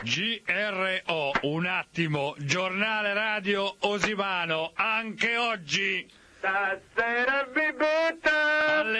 GRO, un attimo, giornale radio Osimano, anche oggi. Stasera mi butta Alle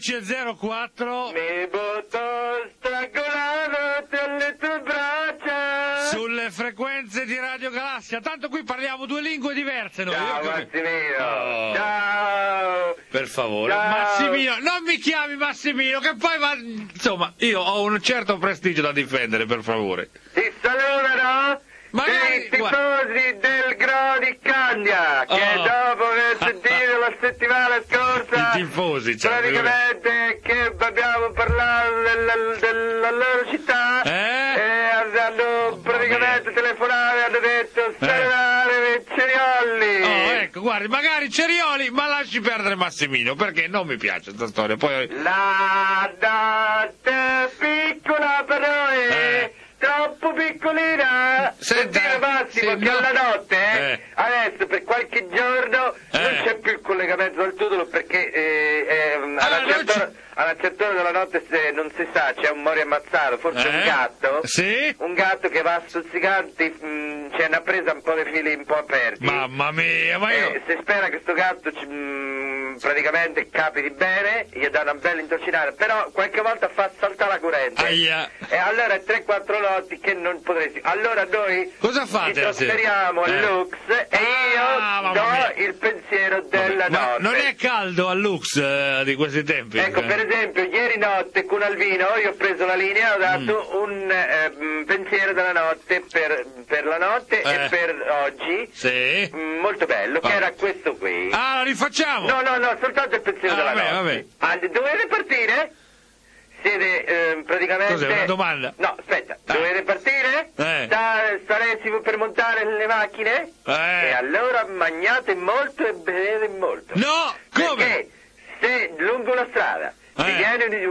11.04 mi butto strangolato dalle tue braccia. sulle frequenze di Radio Galassia. Tanto qui parliamo due lingue diverse noi. Ciao Io Massimino. Oh. Ciao. Per favore, Ciao. Massimino, non mi chiami Massimino, che poi va... Insomma, io ho un certo prestigio da difendere, per favore. Ti salutano Magari- i tifosi del Gro di Candia che Oh. dopo aver sentito la settimana scorsa I tifosi, cioè, praticamente che abbiamo parlato della loro città hanno praticamente telefonato e hanno detto salutare Ceriolli. Oh, ecco, guardi, magari Cerioli, ma lasci perdere Massimino, perché non mi piace questa storia. Poi... La notte piccola per noi, troppo piccolina. Senta, Vuol dire Massimo sì, che no. la notte, adesso per qualche giorno non c'è più il collegamento al Tutolo perché a una certa ora della notte non si sa, c'è un mori ammazzato, forse un gatto. Sì? Un gatto che va a stuzzicanti, c'è una presa un po' di fili un po' aperti. Mamma mia, ma io... Si spera che sto gatto praticamente capiti bene, gli dà una bella intocinata, però qualche volta fa saltare la corrente. Aia. E allora è 3-4 notti che non potresti. Allora noi Cosa fate ci la sera? trasferiamo a Lux e io mamma do mia. il pensiero della Ma notte. non è caldo a Lux di questi tempi? Ecco, per esempio, ieri notte con Alvino io ho preso la linea e ho dato un pensiero della notte per la notte e per oggi. Sì. Molto bello, che era questo qui. Ah, lo rifacciamo? No, soltanto il pensiero della notte. Dovete partire? Siete praticamente... Cos'è, una domanda? No, aspetta, dovete partire? Staresti per montare le macchine? E allora mangiate molto e bevete molto. No, come? Perché se lungo la strada ti viene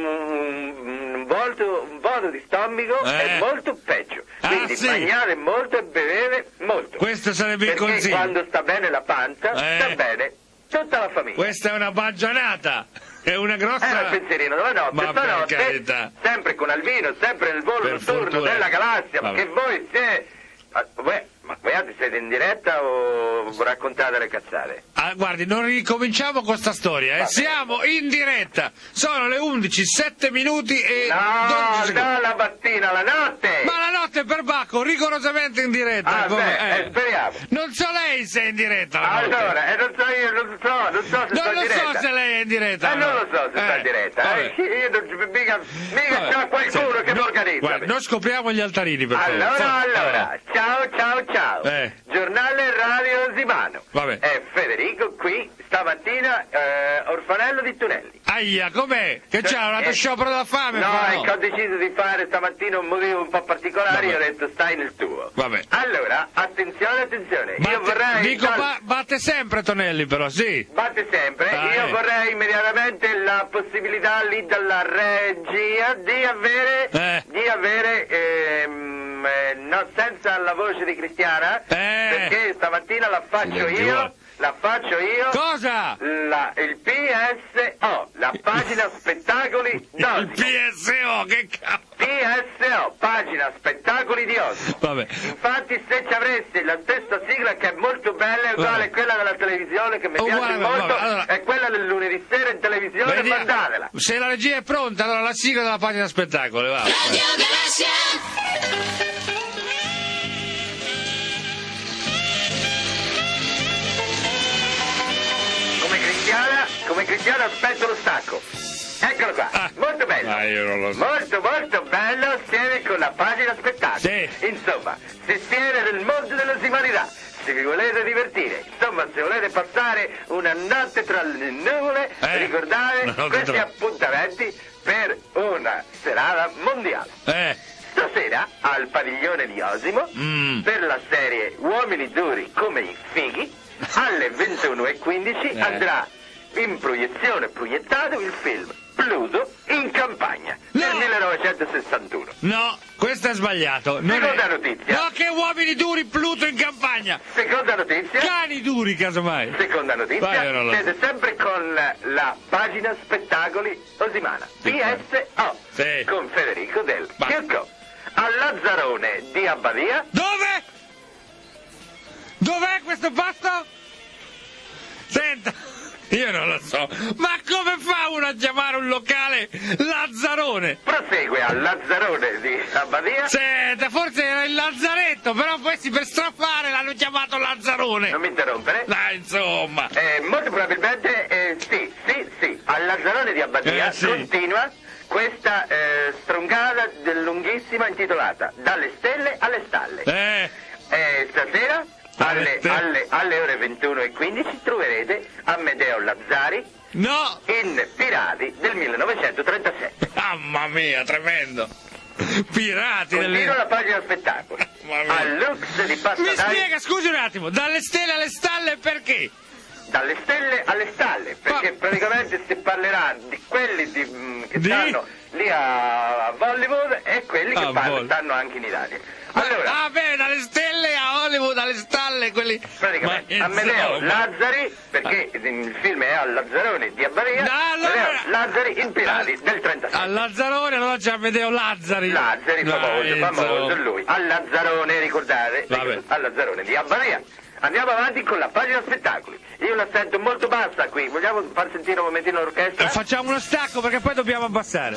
un vuoto di stomaco è molto peggio. Quindi sì. mangiate molto e bevete molto. Questo sarebbe il Perché consiglio. quando sta bene la panza, sta bene tutta la famiglia. Questa è una baggianata. È una grossa... Era il pensierino della notte, Ma per stanotte, carità. sempre con Alvino, sempre nel volo Per notturno fortuna. della galassia, Vabbè. perché voi siete... Ma voi siete in diretta o raccontate le cazzate? Ah, guardi, non ricominciamo con sta storia, Vabbè. Siamo in diretta. Sono le 11, 7 minuti e 12 No, secondi. no, la mattina, la notte! Ma la notte per Bacco, rigorosamente in diretta. Speriamo. Non so lei se è in diretta. La notte. Allora, non so io, non so se sto in Non diretta. so se lei è in diretta. Non lo so se sta in diretta. vabbè. Io non, mica c'è qualcuno che mi organizza. Guarda, non scopriamo gli altarini, per favore. Allora, ciao. Giornale Radio Osimano. Vabbè. È Federico qui, stamattina, orfanello di Tunelli. Aia, com'è? Che c'è? Un altro sciopero della fame? No, è che ho deciso di fare stamattina un motivo un po' particolare, io ho detto stai nel tuo. Vabbè. Allora, attenzione. Io vorrei... Dico, batte sempre Tonelli però, sì. Batte sempre, io vorrei immediatamente la possibilità lì dalla regia di avere no, senza la voce di Cristiana, perché stamattina la faccio io. Cosa? Il PSO, la pagina spettacoli d'Osi. Il PSO, che cazzo? PSO, pagina spettacoli di Osi. Vabbè. Infatti se ci avresti la stessa sigla che è molto bella, è uguale a quella della televisione che mi piace molto, allora, è quella del lunedì sera in televisione, mandatela. Se la regia è pronta, allora la sigla della pagina spettacoli, va. Radio Galassia. Come Cristiana aspetto lo stacco. Eccolo qua, molto bello. Io non lo so. Molto bello, siete con la pagina spettacoli. Sì. Insomma, se siete nel mondo dell'osimanità, se vi volete divertire, insomma, se volete passare una notte tra le nuvole, ricordate questi appuntamenti per una serata mondiale. Stasera al padiglione di Osimo, per la serie Uomini duri come i fighi, alle 21:15 andrà in proiettato il film Pluto in campagna del 1961. No, questo è sbagliato. Seconda notizia. No, che uomini duri, Pluto in campagna. Seconda notizia. Cani duri, casomai. Seconda notizia. Vai, siete sempre con la pagina spettacoli Osimana. PSO. Sì. Con Federico del Chirco. al Lazzarone di Abbadia. Dove? Dov'è questo posto? Senta, io non lo so, ma come fa uno a chiamare un locale Lazzarone? Prosegue al Lazzarone di Abbadia. Senta, forse era il Lazzaretto, però questi per strafare l'hanno chiamato Lazzarone. Non mi interrompere. Dai, insomma. Molto probabilmente, sì, al Lazzarone di Abbadia sì. continua questa strongata lunghissima intitolata Dalle stelle alle stalle. Stasera alle ore 21:15 troverete Amedeo Lazzari in Pirati del 1937. Mamma mia, tremendo. Pirati. Continua la pagina spettacoli. Al Lux di Passadai. Mi spiega, scusi un attimo, dalle stelle alle stalle perché? Dalle stelle alle stalle, perché praticamente si parlerà di quelli che stanno lì a Hollywood e quelli che stanno anche in Italia. Allora, bene, dalle stelle a Hollywood, dalle stalle, quelli... Praticamente, Amedeo Lazzari, perché il film è al Lazzarone di Abbadia, Amedeo Lazzari in Pirati del 37. Al Lazzarone allora c'è Amedeo Lazzari. Lazzari, famoso lui. Al Lazzarone, ricordate? Al Lazzarone di Abbadia. Andiamo avanti con la pagina spettacoli. Io la sento molto bassa qui. Vogliamo far sentire un momentino l'orchestra? Facciamo uno stacco perché poi dobbiamo abbassare.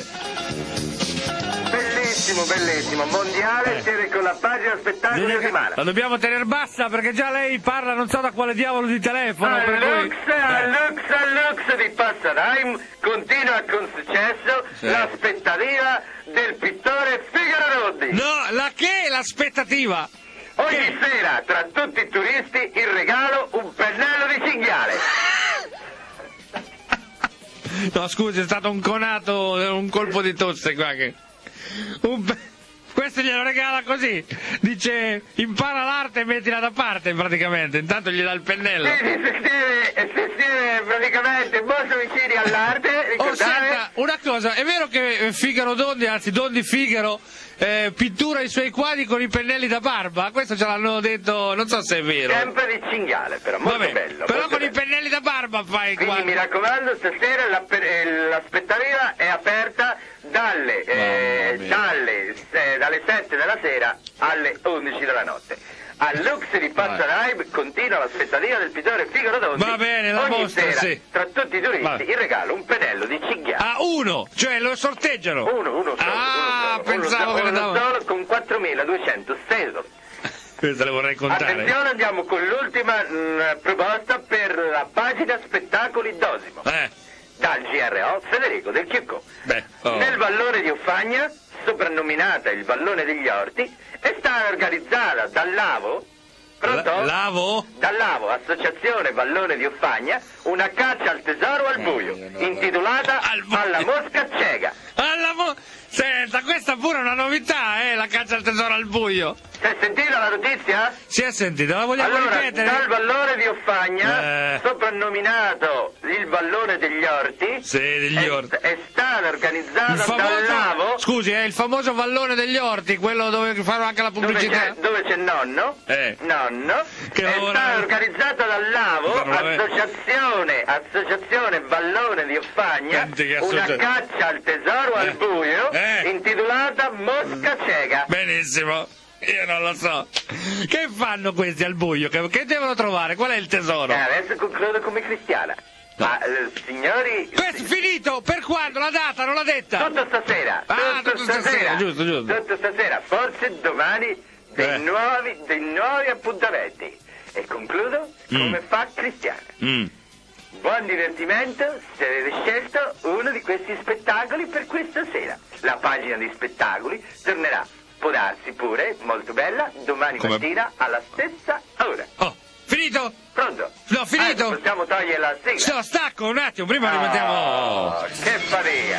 Bellissimo. Mondiale, siete con la pagina spettacoli di settimana. La dobbiamo tenere bassa perché già lei parla non so da quale diavolo di telefono. Al Lux di Passadai continua con successo l'aspettativa del pittore Figaro Roddi. No, l'aspettativa? Ogni sera, tra tutti i turisti, il regalo un pennello di cinghiale. No, scusi, è stato un conato, un colpo di tosse qua che... Questo glielo regala così, dice impara l'arte e mettila da parte praticamente, intanto gli dà il pennello. Sì, si stiene praticamente molto vicini all'arte, ricordate? Senta, una cosa, è vero che Figaro Dondi, anzi Dondi Figaro, pittura i suoi quadri con i pennelli da barba? Questo ce l'hanno detto, non so se è vero. Sempre di cinghiale, però, molto bello. Però molto con bello. I pennelli da barba fai Quindi quadri. mi raccomando, stasera l'aspettativa è aperta dalle 7 della sera alle 11 della notte. Al Lux di Passadai continua l'aspettativa del pittore Figaro Dondi. Va bene, la ogni mostra, sera, sì. Tra tutti i turisti il regalo un pennello di cinghiale. Ah, uno, cioè lo sorteggiano. Uno solo. Pensavo che ne davo. Solo con 4.206 euro. Questo le vorrei contare. Attenzione, andiamo con l'ultima proposta per la pagina spettacoli Dosimo. Dal GRO Federico del Chiocco. Nel vallone di Uffagna, soprannominata il vallone degli orti, è stata organizzata dall'AVO, dall'AVO, Associazione Vallone di Uffagna, una caccia al tesoro al buio, intitolata Alla mosca cieca. Senta, questa pure è una novità, la caccia al tesoro al buio. Si è sentita la notizia? Si è sentita, la vogliamo ripetere? Dal vallone di Uffagna, soprannominato il vallone degli orti, è stata organizzata dall'AVO. Scusi, è il famoso vallone degli orti, quello dove fanno anche la pubblicità. Dove c'è nonno, nonno, è stata organizzata dall'AVO, Associazione Vallone di Uffagna, una caccia al tesoro al buio, intitolata Mosca cieca. Benissimo. Io non lo so. Che fanno questi al buio? Che devono trovare? Qual è il tesoro? Adesso concludo come cristiana. Ma signori... Questo è finito! Per quando? La data? Non l'ha detta? Tutto stasera. Tutto stasera. Giusto. Tutto stasera. Forse domani dei nuovi appuntamenti. E concludo come fa cristiana. Buon divertimento se avete scelto uno di questi spettacoli per questa sera. La pagina di spettacoli tornerà. Può darsi pure, molto bella, domani mattina alla stessa ora. Finito? Pronto? No, finito? Possiamo togliere la sigla? No, stacco un attimo, prima rimettiamo... Che fatica!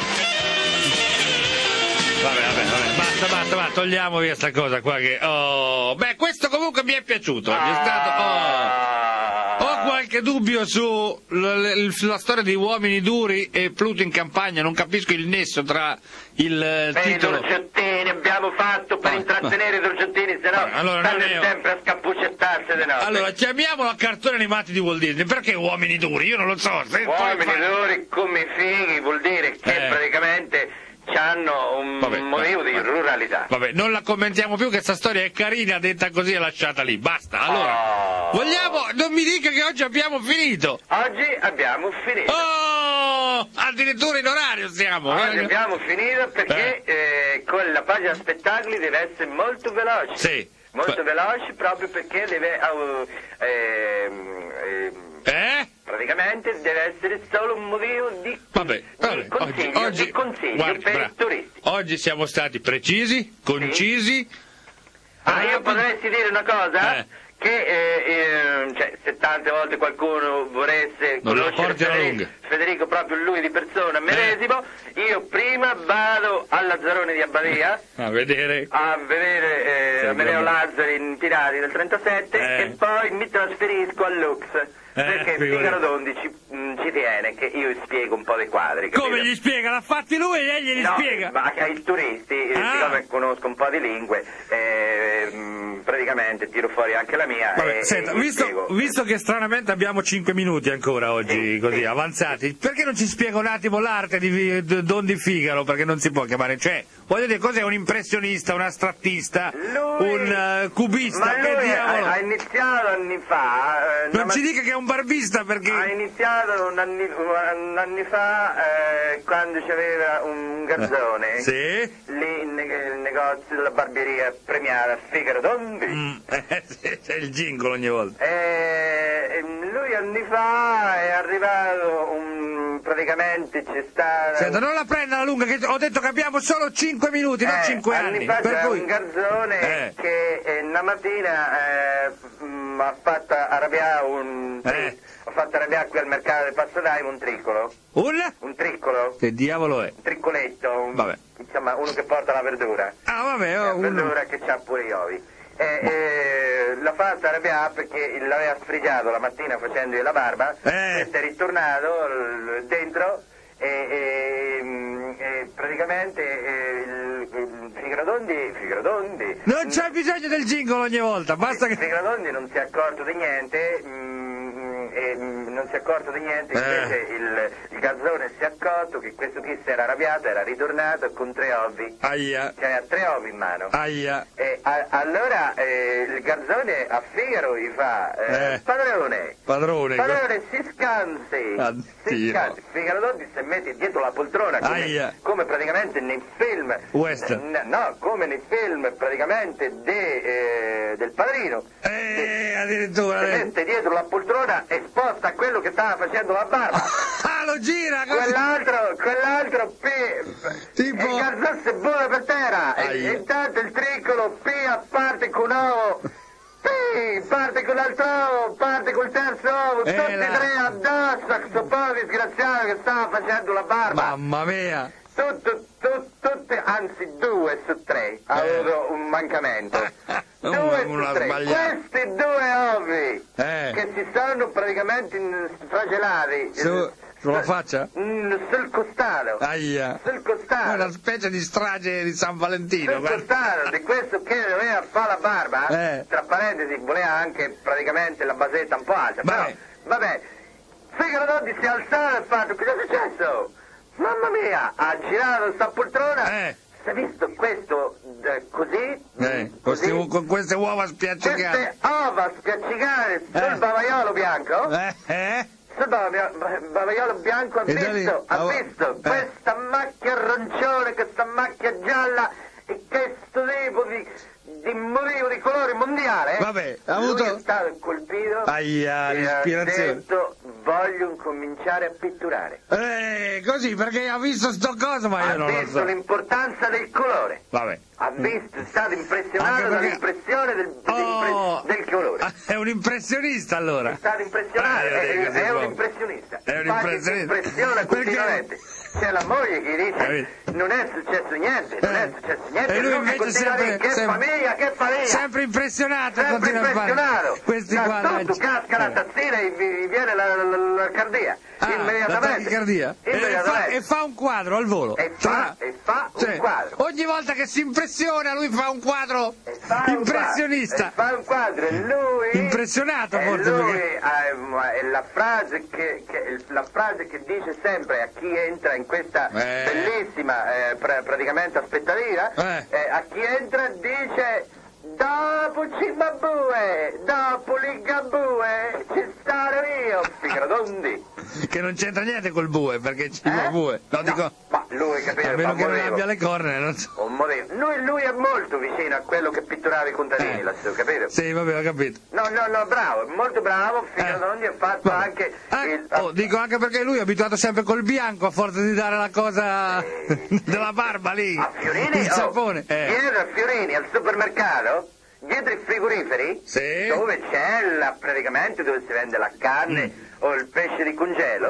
Vabbè, basta, togliamo via sta cosa qua che... questo comunque mi è piaciuto, è stato... Ho qualche dubbio su la storia di Uomini Duri e Pluto in campagna, non capisco il nesso tra il titolo... I dolciottini abbiamo fatto per intrattenere i dolciottini, se no stanno sempre a scappuccettarsi di notte. Allora, chiamiamolo a cartoni animati di Walt Disney, perché Uomini Duri? Io non lo so. Uomini Duri come i fighi vuol dire che praticamente hanno un un motivo di ruralità. Vabbè, non la commentiamo più, che sta storia è carina, detta così e lasciata lì, basta. Allora, non mi dica che oggi abbiamo finito. Oggi abbiamo finito. Addirittura in orario siamo. Oggi abbiamo finito perché con la pagina spettacoli deve essere molto veloce. Sì. Molto veloce proprio perché deve... praticamente deve essere solo un motivo di consiglio per i turisti. Oggi siamo stati precisi, concisi. Io potresti dire una cosa? Che se tante volte qualcuno volesse conoscere Federico proprio lui di persona medesimo, io prima vado al Lazzarone di Abbadia a vedere Amedeo Lazzari in Pirati del 37 e poi mi trasferisco al Lux. Perché Figaro Dondi ci tiene che io spiego un po' dei quadri. Capito? Come gli spiega? L'ha fatti lui e lei glieli spiega? Ma ai turisti, siccome conosco un po' di lingue, praticamente tiro fuori anche la mia. Vabbè, senta, visto che stranamente abbiamo 5 minuti ancora oggi, avanzati, perché non ci spiega un attimo l'arte di Dondi Figaro? Perché non si può chiamare, voglio dire, cos'è un impressionista, un astrattista, un cubista? Ma lui che diavolo? Ha iniziato anni fa. Non ci dica che è un barbista, perché... Ha iniziato anni fa quando c'aveva un garzone. Lì nel negozio della barbieria premiata Figaro Dondi. C'è il jingle ogni volta. Lui anni fa è arrivato praticamente c'è stato... Senta, non la prenda la lunga, che ho detto che abbiamo solo 5 minuti, non 5 anni. Fa per cui... un garzone che una mattina ha fatto arrabbiare ho fatto arrabbiare qui al mercato del Passaдаimo un triccolo. Un triccolo? Che diavolo è? Un triccoletto. Vabbè. Insomma, uno che porta la verdura. Verdura che c'ha pure gli ovi. L'ha fatto arrabbiare perché l'aveva sfregiato la mattina facendogli la barba. Questo è ritornato dentro e praticamente Figaro Dondi non c'è bisogno del jingle ogni volta, basta che... Figaro Dondi non si è accorto di niente, invece il garzone si è accorto che questo qui si era arrabbiato, era ritornato con 3 ovi. Aia. Cioè ha 3 ovi in mano. Aia. Allora il garzone a Figaro gli fa padrone si scansi. Figaro Dondi si mette dietro la poltrona come praticamente nei film western. Come nei film praticamente del Padrino. Addirittura si mette dietro la poltrona esposta a quello che stava facendo la barba. Lo gira così. Quell'altro tipo... il garzone si buona per terra e intanto il triccolo parte con ovo, parte con l'altro ovo, parte col terzo ovo, tutti e 3 addosso a questo povero disgraziato che stava facendo la barba. Mamma mia. Tutte, anzi 2 su 3 ha avuto un mancamento. 2 su 3. Questi 2 ovi che si sono praticamente flagellati sulla faccia? Sul costado. Sul costado. Una specie di strage di San Valentino. Sul costado di questo che doveva fare la barba, tra parentesi voleva anche praticamente la basetta un po' alta. Però, vabbè, Figaro Dondi si è alzato e ha fatto: cosa è successo? Mamma mia, ha girato sta poltrona, si è visto questo così, con queste uova spiaccicate. Queste uova spiaccicate sul bavaiolo bianco, sul bavaiolo bianco ha visto questa macchia arancione, questa macchia gialla e questo tipo di motivo di colore mondiale. Vabbè, ha avuto... Lui è stato colpito e ha detto: voglio cominciare a pitturare. Così, perché ha visto sto coso, ma io non lo so. Ha visto l'importanza del colore. Vabbè. Ha visto, è stato impressionato dall'impressione del colore. È un impressionista allora. È stato impressionato, è un impressionista. È un impressionista. Si impressiona continuamente. C'è la moglie che dice: non è successo niente, e lui invece sempre, che famiglia. Sempre impressionato, sempre impressionato. Questi qua tutto casca la tazzina e vi viene la cardia. Immediatamente. E fa un quadro al volo. E fa un quadro. Ogni volta che si impressiona lui fa un quadro impressionista. Fa un quadro e lui... Impressionato forse. Lui è la frase che dice sempre a chi entra in questa bellissima praticamente aspettativa, a chi entra dice: dopo Cimabue, dopo Ligabue, ci starò io, Figaradondi. Che non c'entra niente col bue, perché Cimabue. No, dico, ma lui, capito? a meno che non abbia le corna, non so. Lui è molto vicino a quello che pitturava i contadini lassù, capito? Sì, vabbè, ho capito. No, bravo, molto bravo, Figaradondi ha fatto anche dico anche perché lui è abituato sempre col bianco, a forza di dare la cosa della barba lì. A Fiorini? Il sapone. Dietro a Fiorini, al supermercato, dietro i frigoriferi, dove c'è praticamente dove si vende la carne o il pesce di congelo,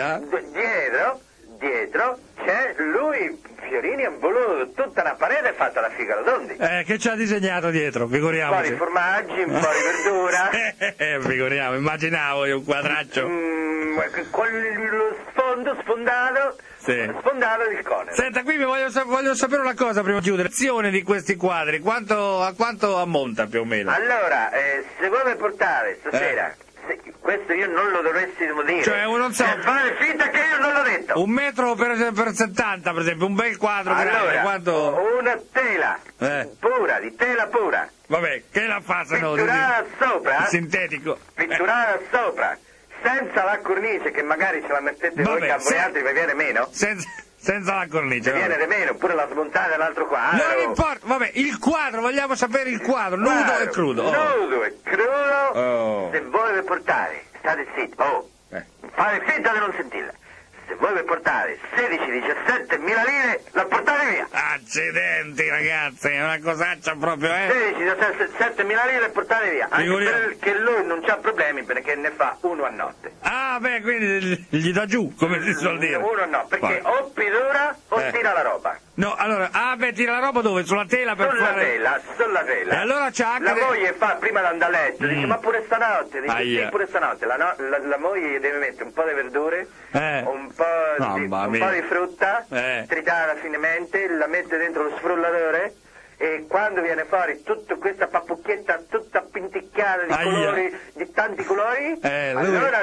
dietro c'è lui, Fiorini ha voluto tutta una parete fatta da Figaradondi. Che ci ha disegnato dietro, figuriamoci. Un po' di formaggi, un po' di verdura. Figuriamo, immaginavo io un quadraccio. Con lo sfondo sfondato. Sfondato il cone. Senta, qui voglio sapere una cosa prima di chiudere. L'azione di questi quadri, a quanto ammonta più o meno? Allora, se vuoi portare stasera, questo io non lo dovresti dire. Cioè, non so. Fare finta che io non l'ho detto. 1 metro per 70, per esempio, un bel quadro grande. Quanto? Una tela pura, di tela pura. Vabbè, che la fa se no? Pitturata sopra. Sintetico. Pitturata sopra. Senza la cornice, che magari ce la mettete voi, che a voi altri vi viene meno. Senza la cornice. Vi viene di meno, pure la smontata dell'altro quadro. Non importa, vabbè, il quadro, vogliamo sapere il quadro, nudo e crudo. Nudo e crudo, se vuoi portare, state zitti, fate finta di non sentirla. Se vuoi portare 16-17 mila lire, la portate via. Accidenti ragazzi, è una cosaccia proprio, 16-17 mila lire, portate via. Anche perché lui non c'ha problemi, perché ne fa uno a notte. Ah, beh, quindi gli dà giù, come si suol dire. Uno a notte, perché o pittura o tira la roba. No, allora, tira la roba dove? Sulla tela per fare... Sulla tela. E allora c'ha anche... La moglie fa prima di andare a letto, dice, ma pure stanotte, dice, sì, pure stanotte. La moglie deve mettere un po' di verdure, un po' di frutta, tritata finemente, la mette dentro lo sfrullatore, e quando viene fuori tutta questa pappucchietta tutta pinticchiata di colori, di tanti colori, allora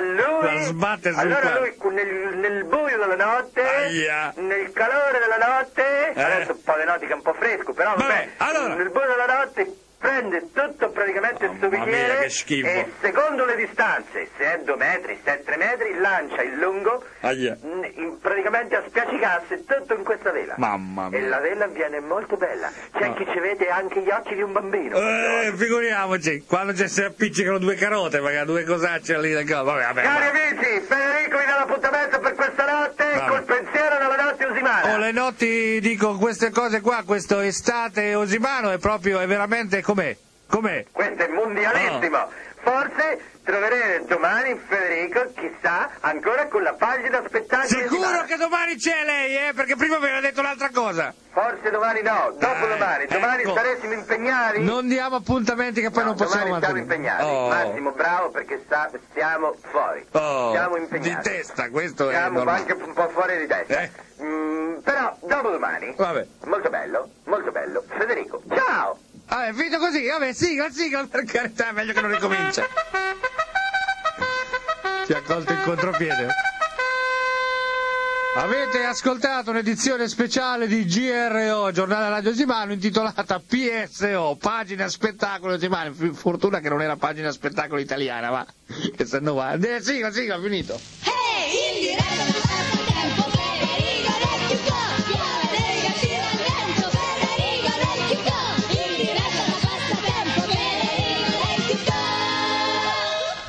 lui nel buio della notte, nel calore della notte, adesso un po' di notte che è un po' fresco, però nel buio della notte prende tutto praticamente il suo bicchiere e secondo le distanze, se è 2 metri, se è 3 metri, lancia il lungo praticamente a spiaccicasse tutto in questa vela. Mamma mia. E la vela viene molto bella. C'è chi ci vede anche gli occhi di un bambino. Figuriamoci, quando si appiccicano 2 carote, magari 2 cosacce lì del capo. Cari amici, Federico vi dà l'appuntamento per questa notte col pensiero della notte osimana. Le notti, dico, queste cose qua, questo estate osimano è veramente com'è? Questo è mondialissimo. Forse troverete domani Federico, chissà, ancora con la pagina spettacoli. Sicuro che domani c'è lei, perché prima aveva detto un'altra cosa. Forse domani no, dopodomani. Domani saremo impegnati. Non diamo appuntamenti che poi non possiamo mantenere. Domani siamo impegnati. Massimo, bravo, perché stiamo fuori. Siamo impegnati. Di testa, questo siamo è normale. Anche un po' fuori di testa. Però dopodomani. Vabbè. Molto bello. Federico, ciao! È finito così, vabbè, sigla, per carità, è meglio che non ricomincia. Ti ha colto in contropiede. Avete ascoltato un'edizione speciale di GRO, Giornale Radio Osimano, intitolata PSO, Pagina Spettacolo Osimano. Fortuna che non era Pagina Spettacolo Italiana, ma che se no va. Sigla, finito. Hey, in diretta da tempo, Federico, let's go!